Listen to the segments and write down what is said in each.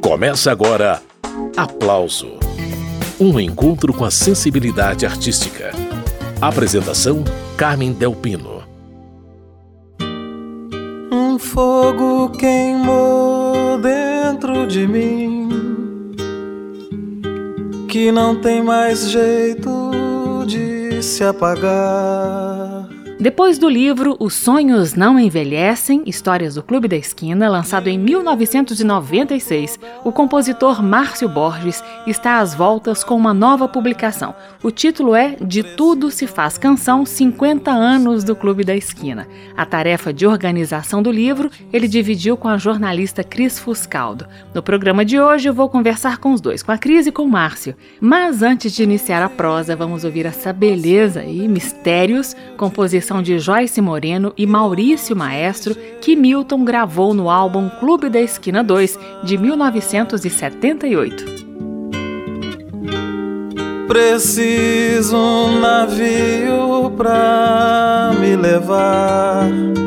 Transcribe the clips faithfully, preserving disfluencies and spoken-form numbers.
Começa agora Aplauso, um encontro com a sensibilidade artística. Apresentação Carmen Del Pino. Um fogo queimou dentro de mim, que não tem mais jeito de se apagar. Depois do livro Os Sonhos Não Envelhecem, Histórias do Clube da Esquina, lançado em mil novecentos e noventa e seis, o compositor Márcio Borges está às voltas com uma nova publicação. O título é De Tudo Se Faz Canção, cinquenta anos do Clube da Esquina. A tarefa de organização do livro ele dividiu com a jornalista Cris Fuscaldo. No programa de hoje eu vou conversar com os dois, com a Cris e com o Márcio. Mas antes de iniciar a prosa, vamos ouvir essa beleza e mistérios, composição de Joyce Moreno e Maurício Maestro, que Milton gravou no álbum Clube da Esquina dois, de mil novecentos e setenta e oito. Preciso um navio pra me levar,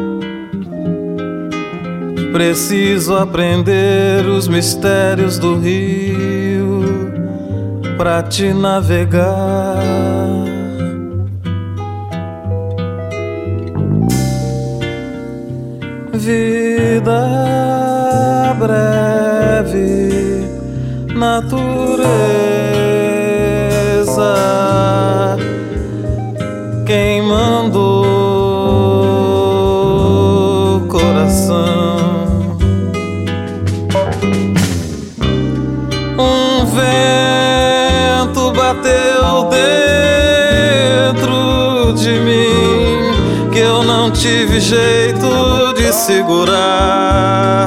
preciso aprender os mistérios do rio pra te navegar. Vida breve, natureza, queimando o coração. Um vento bateu dentro de mim, que eu não tive jeito de segurar.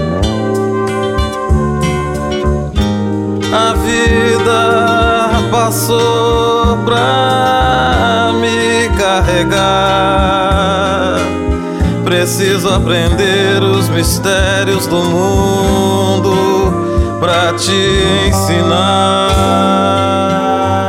A vida passou pra me carregar. Preciso aprender os mistérios do mundo pra te ensinar.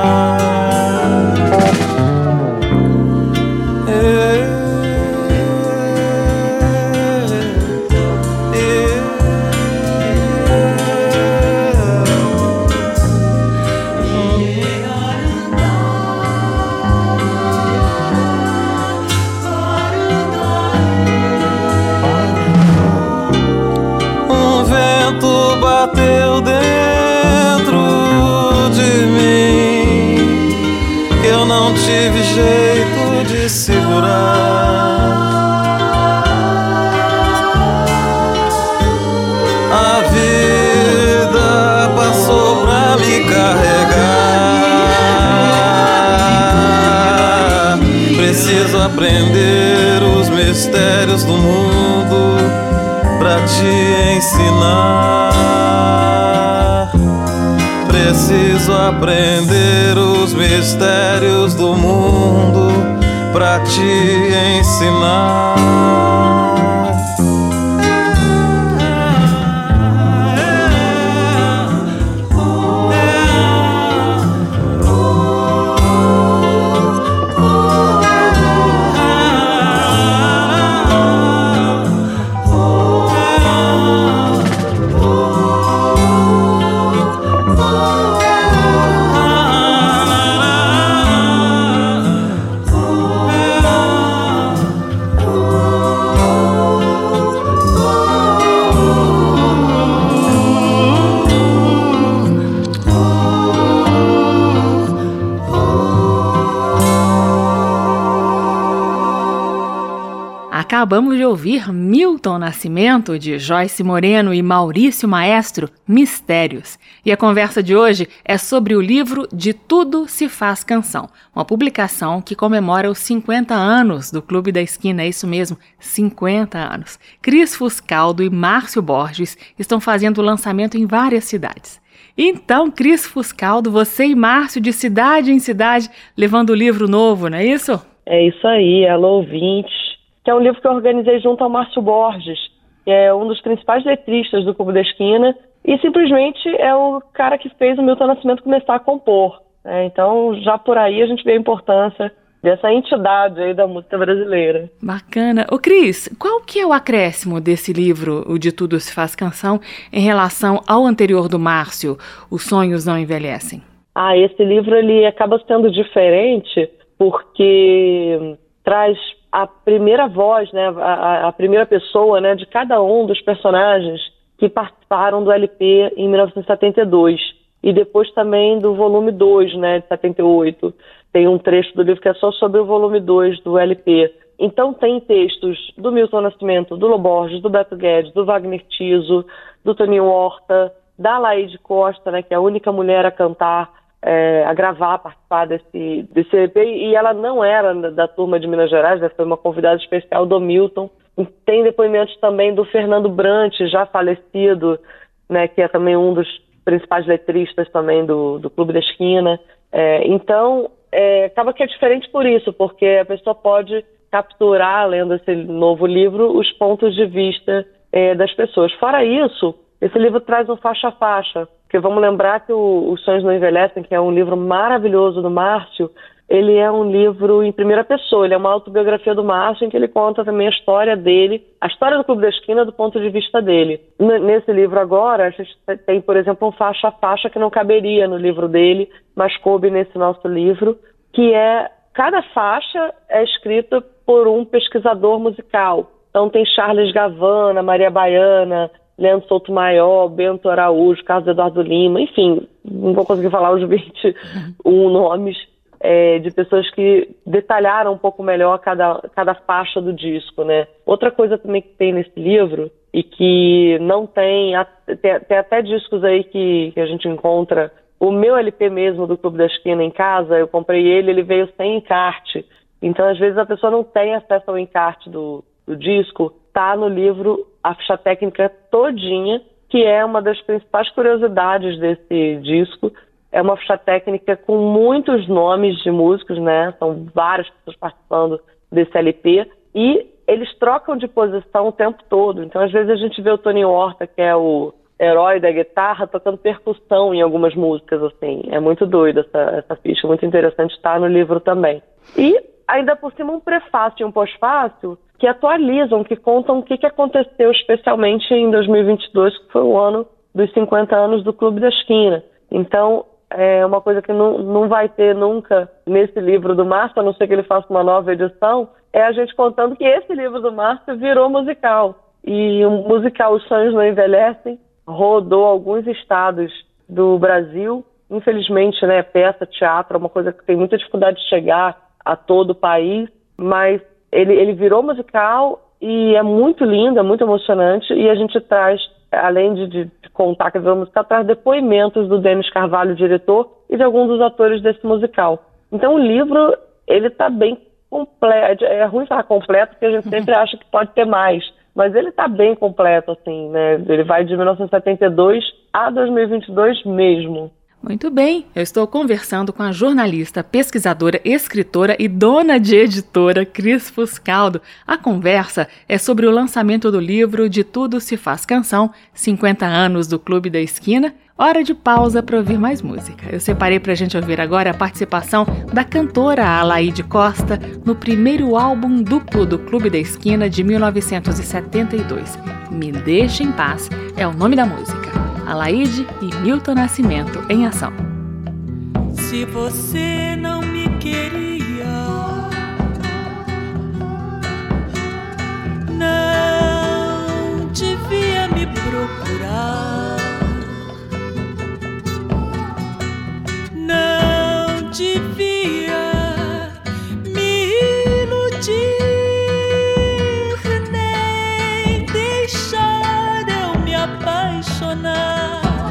Bateu dentro de mim, que eu não tive jeito de segurar. A vida passou pra me carregar. Preciso aprender os mistérios do mundo pra te ensinar. Preciso aprender os mistérios do mundo pra te ensinar. Acabamos de ouvir Milton Nascimento, de Joyce Moreno e Maurício Maestro, Mistérios. E a conversa de hoje é sobre o livro De Tudo Se Faz Canção, uma publicação que comemora os cinquenta anos do Clube da Esquina, é isso mesmo, cinquenta anos. Cris Fuscaldo e Márcio Borges estão fazendo o lançamento em várias cidades. Então, Cris Fuscaldo, você e Márcio, de cidade em cidade, levando o livro novo, não é isso? É isso aí, alô ouvintes. Que é um livro que eu organizei junto ao Márcio Borges, que é um dos principais letristas do Clube da Esquina, e simplesmente é o cara que fez o Milton Nascimento começar a compor. Né? Então, já por aí a gente vê a importância dessa entidade aí da música brasileira. Bacana. Ô Cris, qual que é o acréscimo desse livro, O De Tudo Se Faz Canção, em relação ao anterior do Márcio, Os Sonhos Não Envelhecem? Ah, esse livro ele acaba sendo diferente porque traz a primeira voz, né, a, a primeira pessoa, né, de cada um dos personagens que participaram do L P em mil novecentos e setenta e dois e depois também do volume dois, né, de setenta e oito. Tem um trecho do livro que é só sobre o volume dois do L P. Então tem textos do Milton Nascimento, do Lô Borges, do Beto Guedes, do Wagner Tiso, do Toninho Horta, da Laíde Costa, né, que é a única mulher a cantar, é, a gravar, a participar desse, desse L P, e ela não era da turma de Minas Gerais, né, foi uma convidada especial do Milton. Tem depoimentos também do Fernando Brant, já falecido, né, que é também um dos principais letristas também do, do Clube da Esquina. É, então, é, acaba que é diferente por isso, porque a pessoa pode capturar, lendo esse novo livro, os pontos de vista é, das pessoas. Fora isso, esse livro traz um faixa a faixa, porque vamos lembrar que o, Os Sonhos Não Envelhecem, que é um livro maravilhoso do Márcio, ele é um livro em primeira pessoa, ele é uma autobiografia do Márcio, em que ele conta também a história dele, a história do Clube da Esquina do ponto de vista dele. N- nesse livro agora, a gente tem, por exemplo, um faixa a faixa que não caberia no livro dele, mas coube nesse nosso livro, que é, cada faixa é escrita por um pesquisador musical. Então tem Charles Gavana, Maria Baiana, Leandro Souto-Maior, Bento Araújo, Carlos Eduardo Lima, enfim, não vou conseguir falar os vinte e um nomes, É, de pessoas que detalharam um pouco melhor cada, cada faixa do disco, né? Outra coisa também que tem nesse livro e que não tem, tem, tem até discos aí que, que a gente encontra, o meu L P mesmo do Clube da Esquina em casa, eu comprei ele, ele veio sem encarte, então às vezes a pessoa não tem acesso ao encarte do, do disco, tá no livro a ficha técnica todinha, que é uma das principais curiosidades desse disco. É uma ficha técnica com muitos nomes de músicos, né? São várias pessoas participando desse L P. E eles trocam de posição o tempo todo. Então, às vezes, a gente vê o Toninho Horta, que é o herói da guitarra, tocando percussão em algumas músicas, assim. É muito doido essa, essa ficha, muito interessante, está no livro também. E, ainda por cima, um prefácio e um pós-fácio que atualizam, que contam o que, que aconteceu, especialmente em dois mil e vinte e dois, que foi o ano dos cinquenta anos do Clube da Esquina. Então, é uma coisa que não, não vai ter nunca nesse livro do Márcio, a não ser que ele faça uma nova edição, é a gente contando que esse livro do Márcio virou musical. E o musical Os Sonhos Não Envelhecem rodou alguns estados do Brasil. Infelizmente, né, peça, teatro, é uma coisa que tem muita dificuldade de chegar a todo o país, mas ele, ele virou musical e é muito lindo, é muito emocionante, e a gente traz, além de, de contar que virou musical, traz depoimentos do Denis Carvalho, diretor, e de alguns dos atores desse musical. Então o livro, ele está bem completo. É ruim falar completo, porque a gente sempre acha que pode ter mais, mas ele está bem completo, assim, né? Ele vai de mil novecentos e setenta e dois a dois mil e vinte e dois mesmo. Muito bem, eu estou conversando com a jornalista, pesquisadora, escritora e dona de editora Cris Fuscaldo. A conversa é sobre o lançamento do livro De Tudo Se Faz Canção, cinquenta anos do Clube da Esquina. Hora de pausa para ouvir mais música. Eu separei para a gente ouvir agora a participação da cantora Alaide Costa no primeiro álbum duplo do Clube da Esquina de mil novecentos e setenta e dois. Me Deixa em Paz é o nome da música. Alaide e Milton Nascimento em ação. Se você não me queria, não devia me procurar, não devia me iludir, nem deixar eu me apaixonar.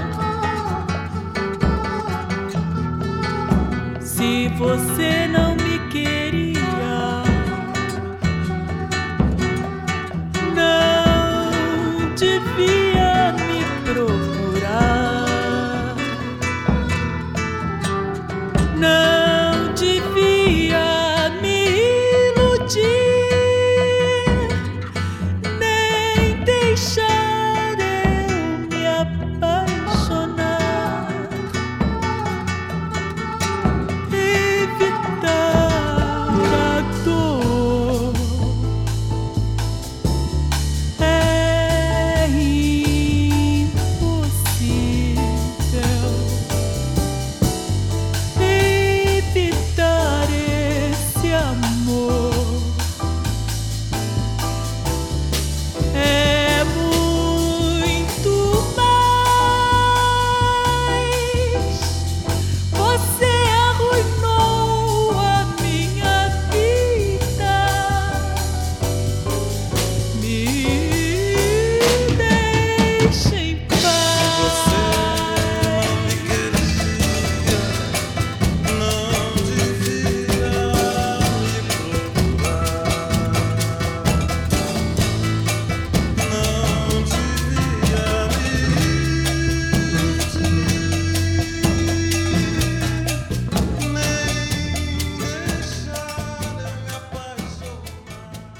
Se você não me queria, não devia me procurar, não devia me iludir, nem deixar eu me apaixonar. Evitar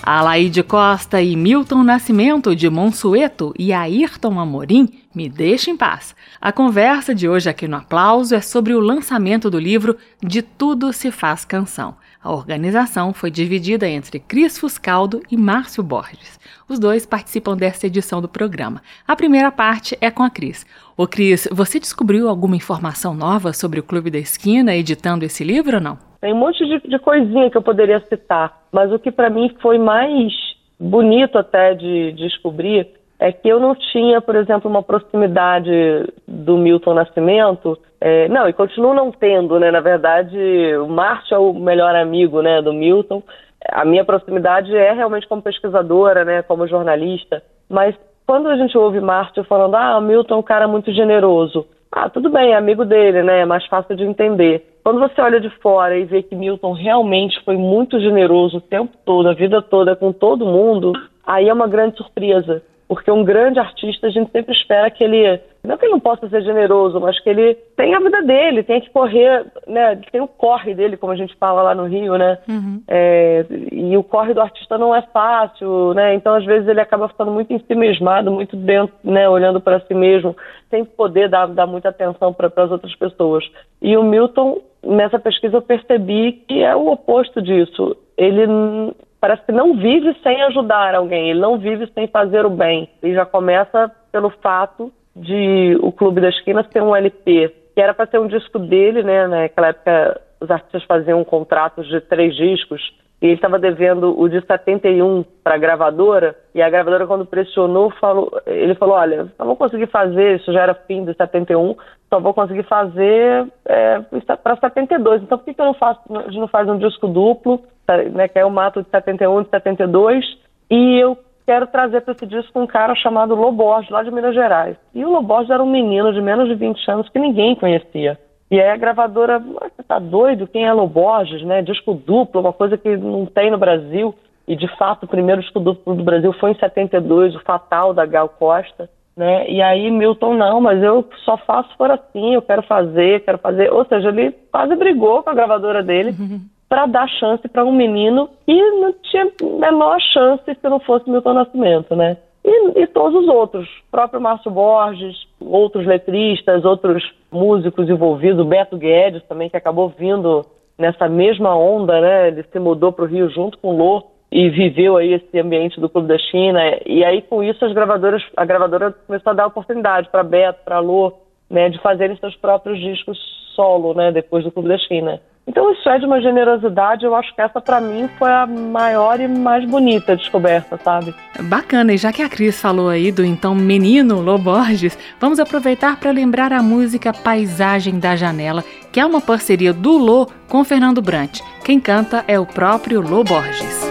Alaide Costa e Milton Nascimento de Monsueto e Ayrton Amorim, Me Deixa em Paz. A conversa de hoje aqui no Aplauso é sobre o lançamento do livro De Tudo Se Faz Canção. A organização foi dividida entre Cris Fuscaldo e Márcio Borges. Os dois participam desta edição do programa. A primeira parte é com a Cris. Ô Cris, você descobriu alguma informação nova sobre o Clube da Esquina editando esse livro ou não? Tem um monte de, de coisinha que eu poderia citar, mas o que para mim foi mais bonito até de, de descobrir é que eu não tinha, por exemplo, uma proximidade do Milton Nascimento, é, não, e continuo não tendo, né? Na verdade, o Márcio é o melhor amigo, né, do Milton. A minha proximidade é realmente como pesquisadora, né, como jornalista, mas quando a gente ouve Márcio falando, ah, o Milton é um cara muito generoso, ah, tudo bem, é amigo dele, né, é mais fácil de entender. Quando você olha de fora e vê que Milton realmente foi muito generoso o tempo todo, a vida toda, com todo mundo, aí é uma grande surpresa. Porque um grande artista, a gente sempre espera que ele, não que ele não possa ser generoso, mas que ele tenha a vida dele, tem que correr, né? Tem o corre dele, como a gente fala lá no Rio, né? Uhum. É, e o corre do artista não é fácil, né? Então, às vezes, ele acaba ficando muito em si mesmado, muito dentro, né? Olhando para si mesmo, sem poder dar, dar muita atenção para as outras pessoas. E o Milton, nessa pesquisa, eu percebi que é o oposto disso. Ele parece que não vive sem ajudar alguém, ele não vive sem fazer o bem. E já começa pelo fato de o Clube da Esquina ter um L P, que era para ser um disco dele, né? Naquela época os artistas faziam contratos de três discos, e ele estava devendo o de setenta e um para a gravadora, e a gravadora, quando pressionou, falou, ele falou, olha, só vou conseguir fazer, isso já era fim de setenta e um, só vou conseguir fazer é, para setenta e dois, então por que, que eu não faço, a gente não faz um disco duplo, né, que é o mato de setenta e um e de setenta e dois, e eu quero trazer para esse disco um cara chamado Lô Borges, lá de Minas Gerais. E o Lô Borges era um menino de menos de vinte anos que ninguém conhecia. E aí a gravadora, você tá doido? Quem é Lô Borges, né? Disco duplo, uma coisa que não tem no Brasil. E de fato o primeiro disco duplo do Brasil foi em setenta e dois, o Fatal, da Gal Costa, né? E aí Milton, não, mas eu só faço for assim, eu quero fazer, quero fazer. Ou seja, ele quase brigou com a gravadora dele uhum. para dar chance para um menino que não tinha a menor chance se não fosse Milton Nascimento, né? E, e todos os outros, o próprio Márcio Borges, outros letristas, outros músicos envolvidos, o Beto Guedes também, que acabou vindo nessa mesma onda, né? Ele se mudou para o Rio junto com o Lô e viveu aí esse ambiente do Clube da Esquina. E aí, com isso, as gravadoras, a gravadora começou a dar oportunidade para Beto, para Lô, né? De fazerem seus próprios discos solo, né? Depois do Clube da Esquina. Então isso é de uma generosidade, eu acho que essa pra mim foi a maior e mais bonita descoberta, sabe? Bacana, e já que a Cris falou aí do então menino Lô Borges, vamos aproveitar para lembrar a música Paisagem da Janela, que é uma parceria do Lô com Fernando Brant. Quem canta é o próprio Lô Borges.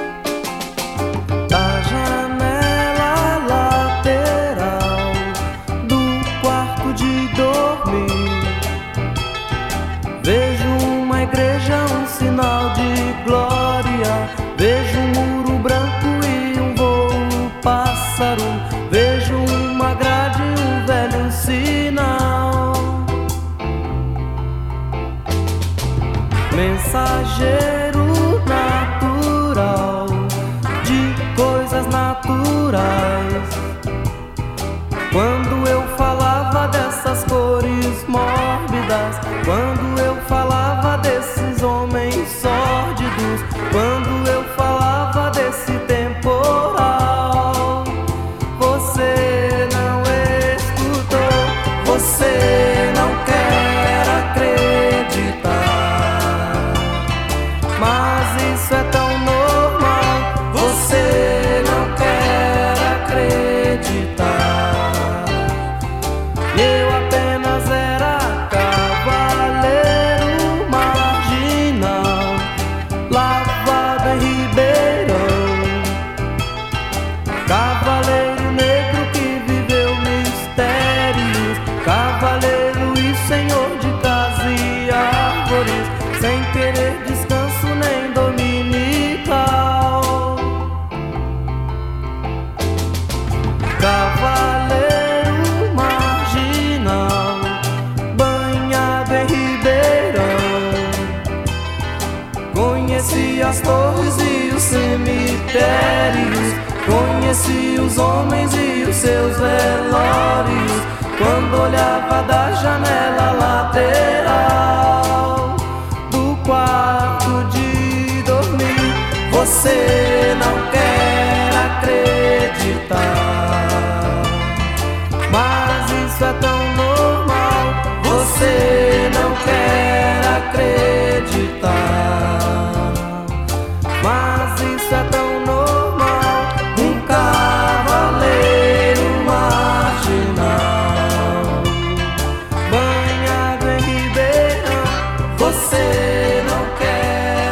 Da janela lateral do quarto de dormir, vejo uma igreja, um sinal de glória. Vejo um muro branco e um voo pássaro. Vejo uma grade e um velho sinal. Mensageiro natural de coisas naturais. Quando eu falava dessas cores mórbidas, quando eu falava desses homens sórdidos, quando eu falava desse temporal, você não escutou, você não quer acreditar, mas isso é tão normal, você não quer acreditar. Eu apenas era cavaleiro marginal, lavado em Ribeirão, cavaleiro negro que viveu mistérios, cavaleiro e senhor de casa e árvores, sem querer descanso nem dominical. Cavaleiro conheci as torres e os cemitérios, cemitérios, conheci os homens e os seus velórios, quando olhava da janela lateral do quarto de dormir. Você não quer acreditar, mas isso é tão normal. Você não quer acreditar, mas isso é tão normal. Um cavaleiro marginal, banhado em Ribeirão, você não quer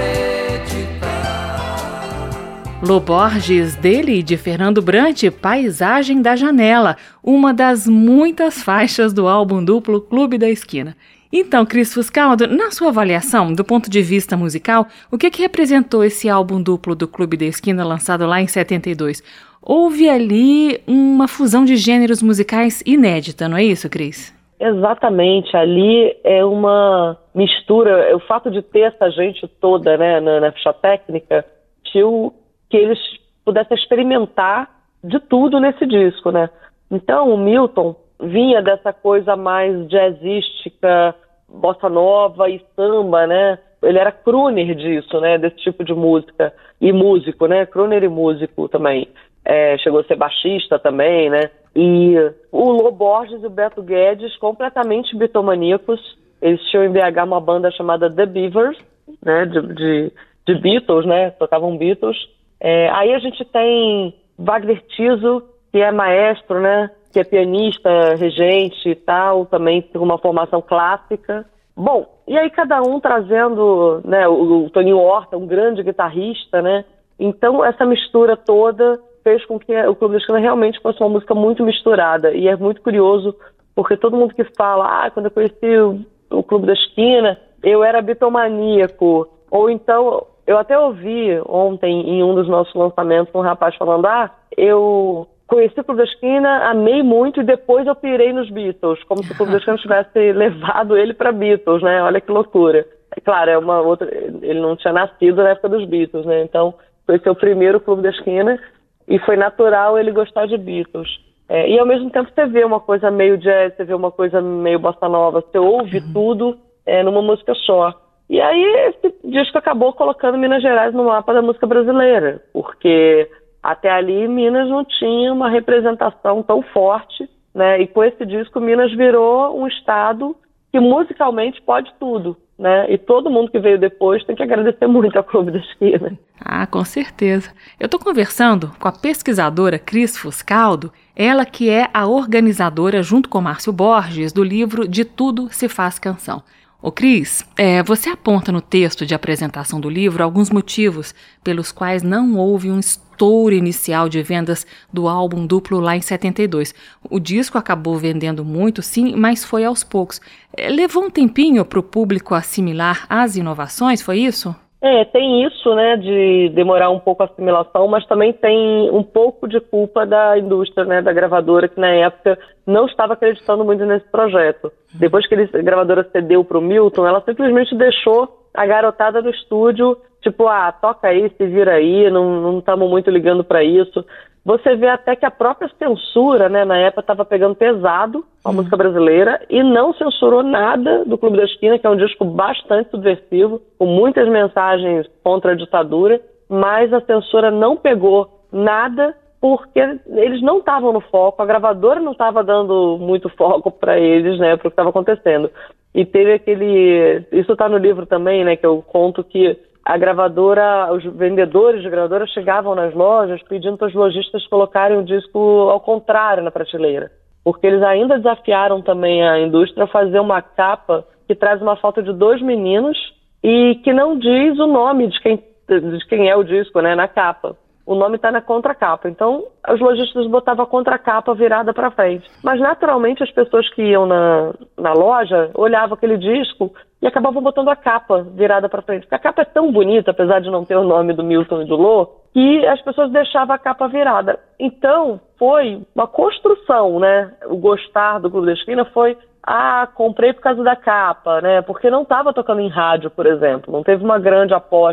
acreditar. Lô Borges, dele e de Fernando Brant, Paisagem da Janela, uma das muitas faixas do álbum duplo Clube da Esquina. Então, Cris Fuscaldo, na sua avaliação, do ponto de vista musical, o que, que representou esse álbum duplo do Clube da Esquina, lançado lá em setenta e dois? Houve ali uma fusão de gêneros musicais inédita, não é isso, Cris? Exatamente, ali é uma mistura, o fato de ter essa gente toda, né, na, na ficha técnica, tinha que eles pudessem experimentar de tudo nesse disco, né? Então, o Milton vinha dessa coisa mais jazzística, bossa nova e samba, né? Ele era crooner disso, né? Desse tipo de música. E músico, né? Crooner e músico também. É, chegou a ser baixista também, né? E o Lô Borges e o Beto Guedes, completamente bitomaníacos. Eles tinham em B H uma banda chamada The Beavers, né? De, de, de Beatles, né? Tocavam Beatles. É, aí a gente tem Wagner Tiso, que é maestro, né? Que é pianista, regente e tal, também com uma formação clássica. Bom, e aí cada um trazendo, né, o, o Toninho Horta, um grande guitarrista, né? Então essa mistura toda fez com que o Clube da Esquina realmente fosse uma música muito misturada. E é muito curioso, porque todo mundo que fala, ah, quando eu conheci o, o Clube da Esquina, eu era bitomaníaco. Ou então, eu até ouvi ontem em um dos nossos lançamentos um rapaz falando, ah, eu conheci o Clube da Esquina, amei muito e depois eu pirei nos Beatles, como se o Clube da Esquina tivesse levado ele para Beatles, né? Olha que loucura. É claro, é uma outra, ele não tinha nascido na época dos Beatles, né? Então, conheceu o primeiro Clube da Esquina e foi natural ele gostar de Beatles. É, e ao mesmo tempo você vê uma coisa meio jazz, você vê uma coisa meio bossa nova, você ouve uhum. tudo é, numa música só. E aí esse disco acabou colocando Minas Gerais no mapa da música brasileira, porque até ali Minas não tinha uma representação tão forte, né? E com esse disco Minas virou um estado que musicalmente pode tudo, né? E todo mundo que veio depois tem que agradecer muito ao Clube da Esquina. Ah, com certeza. Eu estou conversando com a pesquisadora Cris Fuscaldo, ela que é a organizadora, junto com Márcio Borges, do livro De Tudo Se Faz Canção. Ô Cris, é, você aponta no texto de apresentação do livro alguns motivos pelos quais não houve um estouro inicial de vendas do álbum duplo lá em setenta e dois. O disco acabou vendendo muito, sim, mas foi aos poucos. É, levou um tempinho para o público assimilar as inovações, foi isso? É, tem isso, né, de demorar um pouco a assimilação, mas também tem um pouco de culpa da indústria, né, da gravadora, que na época não estava acreditando muito nesse projeto. Depois que ele, a gravadora cedeu para o Milton, ela simplesmente deixou a garotada do estúdio, tipo, ah, toca aí, se vira aí, não estamos muito ligando para isso. Você vê até que a própria censura, né, na época estava pegando pesado a hum. música brasileira e não censurou nada do Clube da Esquina, que é um disco bastante subversivo, com muitas mensagens contra a ditadura, mas a censura não pegou nada porque eles não estavam no foco, a gravadora não estava dando muito foco para eles, né, para o que estava acontecendo. E teve aquele... Isso está no livro também, né, que eu conto que a gravadora, os vendedores de gravadora chegavam nas lojas pedindo para os lojistas colocarem o disco ao contrário na prateleira, porque eles ainda desafiaram também a indústria a fazer uma capa que traz uma foto de dois meninos e que não diz o nome de quem, de quem é o disco, né, na capa. O nome está na contracapa. Então, os lojistas botavam a contracapa virada para frente. Mas, naturalmente, as pessoas que iam na, na loja olhavam aquele disco e acabavam botando a capa virada para frente. Porque a capa é tão bonita, apesar de não ter o nome do Milton e do Lô, que as pessoas deixavam a capa virada. Então, foi uma construção, né? O gostar do Clube da Esquina foi, ah, comprei por causa da capa, né? Porque não estava tocando em rádio, por exemplo. Não teve uma grande aposta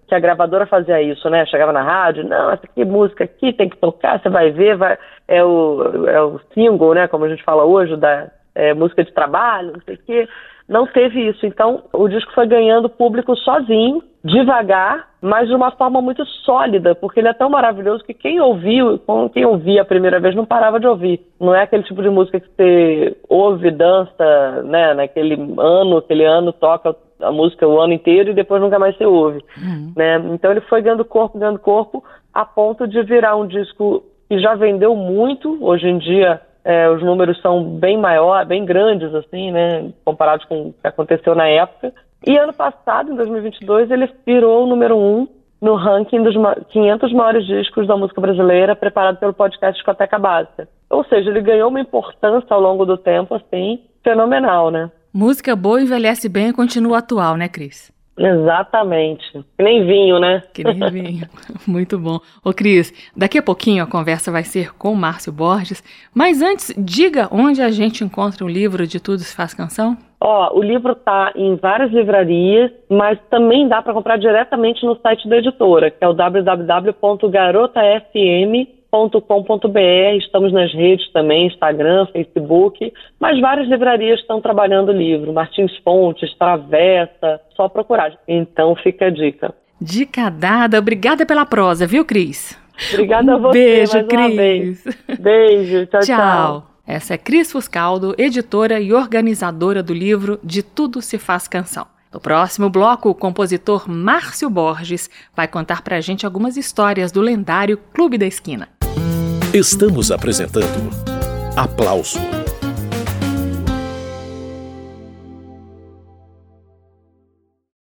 que a gravadora fazia isso, né? Chegava na rádio, não, essa aqui, música aqui, tem que tocar, você vai ver, vai... É, o, é o single, né? Como a gente fala hoje, da é, música de trabalho, não sei o quê. Não teve isso. Então, o disco foi ganhando público sozinho, devagar, mas de uma forma muito sólida, porque ele é tão maravilhoso que quem ouviu, quem ouvia a primeira vez não parava de ouvir. Não é aquele tipo de música que você ouve, dança, né, naquele ano, aquele ano toca a música o ano inteiro e depois nunca mais você ouve. Uhum. Né? Então ele foi ganhando corpo, ganhando corpo, a ponto de virar um disco que já vendeu muito. Hoje em dia é, os números são bem maiores, bem grandes, assim, né, comparados com o que aconteceu na época. E ano passado, em dois mil e vinte e dois, ele virou o número um no ranking dos quinhentos maiores discos da música brasileira, preparado pelo podcast Discoteca Básica. Ou seja, ele ganhou uma importância ao longo do tempo, assim, fenomenal, né? Música boa envelhece bem e continua atual, né, Cris? Exatamente. Que nem vinho, né? Que nem vinho. Muito bom. Ô, Cris, daqui a pouquinho a conversa vai ser com o Márcio Borges, mas antes, diga onde a gente encontra o livro De Tudo Se Faz Canção. Ó, o livro está em várias livrarias, mas também dá para comprar diretamente no site da editora, que é o w w w ponto garota f m ponto com ponto b r. Estamos nas redes também, Instagram, Facebook, mas várias livrarias estão trabalhando o livro. Martins Fontes, Travessa, só procurar. Então fica a dica. Dica dada. Obrigada pela prosa, viu, Cris? Obrigada um a você, beijo, mais Cris. uma vez. Beijo, tchau, tchau. Tchau. Essa é Cris Fuscaldo, editora e organizadora do livro De Tudo Se Faz Canção. No próximo bloco, o compositor Márcio Borges vai contar pra gente algumas histórias do lendário Clube da Esquina. Estamos apresentando Aplauso